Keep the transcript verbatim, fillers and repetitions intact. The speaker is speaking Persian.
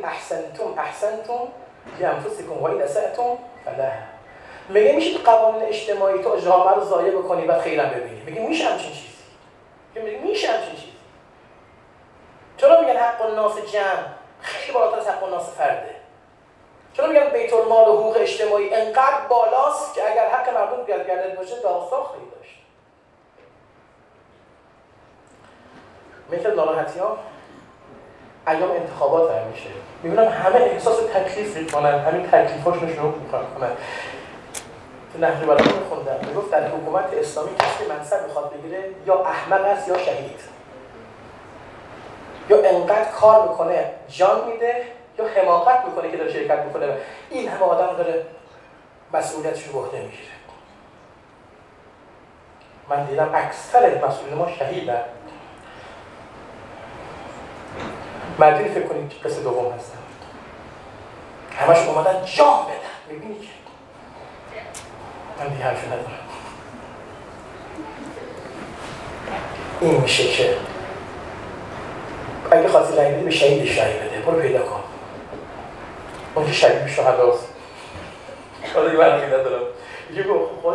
احسنتم احسنتم لانفسکم و ان اسأتم فلها. میگه میشه قوانین اجتماعی تو جامعه رو ضایع بکنی بعد خیرم ببینی؟ میگه میشه همچین چیزی. میگه میشه همچین چیزی. چرا میگن حق الناس جمع خیلی بالاتر از حق الناس فرده؟ چرا میگن بیت المال و حقوق اجتماعی انقدر بالاست که اگر حق مردم گردن باشه داغ خواهی داشت؟ مثل ناراحتی‌ها ایام انتخابات هم میشه. میبینم همه احساس تکلیف میکنن، همین تکلیفاشون شروع میکنن. تو نهج البلاغه میخوندم میگفت در حکومت اسلامی کسی منصب میخواد بگیره یا احمق است یا شهید، یا انقدر کار میکنه جان میده یا حماقت میکنه که داره شرکت میکنه. این همه آدم داره مسئولیتش رو به عهده میگیره. من دیدم اکثر مسئولین ما شهیدن. مردی فکر کنید که قصه دوم هستن همش اومدن جان بدن. میبینی که من دیگه حرفی ندارم. این میشه که اگه خواستی رأی بدی به شهیدش رأی بده، برو پیدا کن. اون که شهید شهداست. حالا دیگه من ندارم.